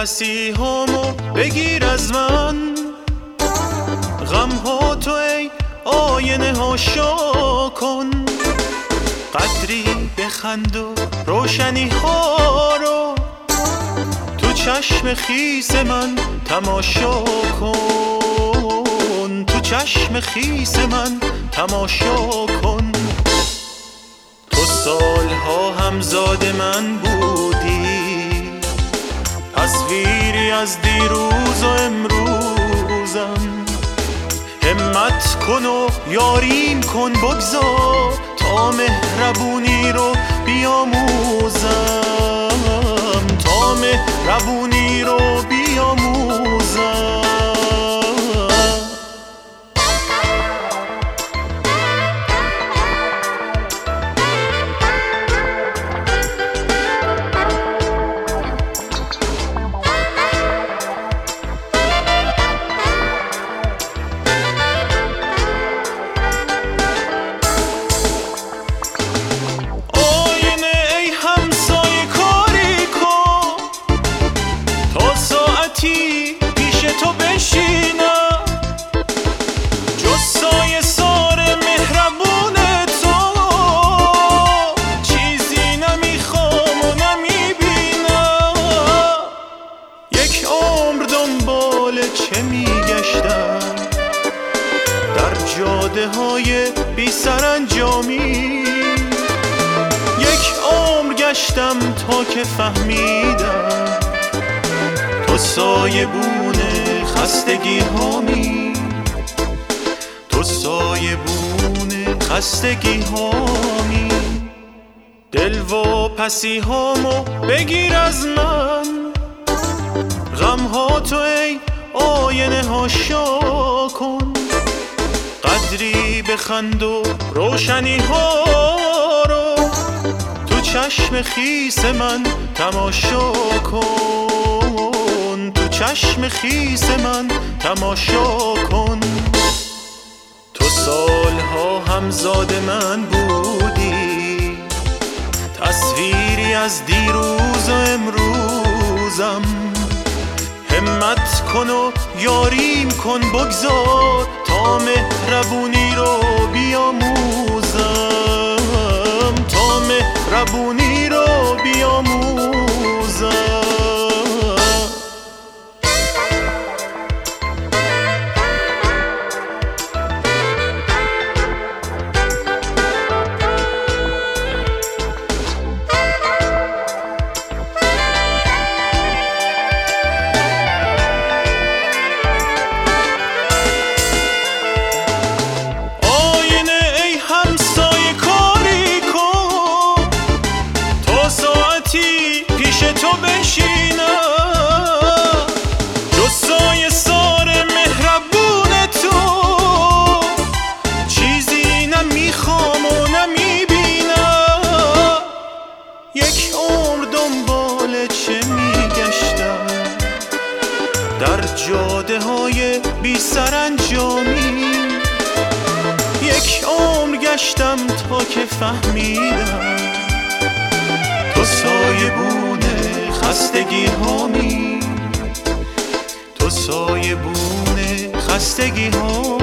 پسی همو بگیر از من، غم ها تو ای آینه ها شا کن، قدری بخند و روشنی ها رو تو چشم خیس من تماشا کن، تو چشم خیس من تماشا کن. تو سالها همزاد من بودی، تصویری از دیروز و امروزم، همت کن و یاریم کن، بگذار تا مهربونی رو بیاموزم، تا مهربونی رو بیاموزم. پیش تو بشینم، جز سایه سار مهربون تو چیزی نمیخوام و نمیبینم. یک عمر دنبال چه میگشتم در جاده های بی سرانجامی، یک عمر گشتم تا که فهمیدم تو سایبون خستگی هامی، تو سایبون خستگی هامی. دل و پسی هامو بگیر از من، غم ها تو ای آینه ها شا کن، قدری بخند و روشنی ها رو تو چشم خیس من تماشا کن، تو چشم خیس من تماشا کن. تو سالها همزاد من بودی، تصویری از دیروز و امروزم، همت کن و یاریم کن، بگذار تا مهربونی رو بیاموزم، تا مهربونی رو بیاموزم. پیش تو بشینم، جز سایه سار مهربون تو چیزی نمیخوام و نمیبینم. یک عمر دنبال چه میگشتم در جاده های بی سرانجامی، یک عمر گشتم تا که فهمیدم تو سایبون خستگی هامی، تو سایبون خستگی هامی.